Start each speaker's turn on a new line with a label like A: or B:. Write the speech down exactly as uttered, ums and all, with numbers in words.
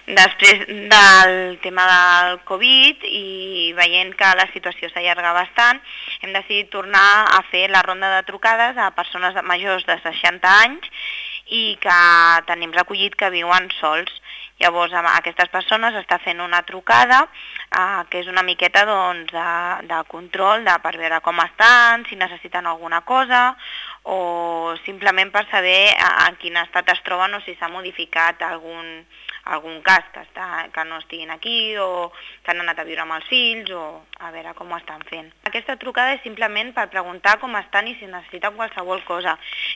A: Després del tema del Covid i veient que la situació s'allarga bastant, hem decidit tornar a fer la ronda de trucades a persones majors de seixanta anys i que tenim recollit que viuen sols. Llavors, a aquestes persones està fent una trucada eh, que és una miqueta doncs, de, de control de, per veure com estan, si necessiten alguna cosa o simplement per saber en quin estat es troben o si s'ha modificat algun, algun cas que, està, que no estiguin aquí o que han anat a viure amb els fills o a veure com ho estan fent. Aquesta trucada és simplement per preguntar com estan i si necessiten qualsevol cosa.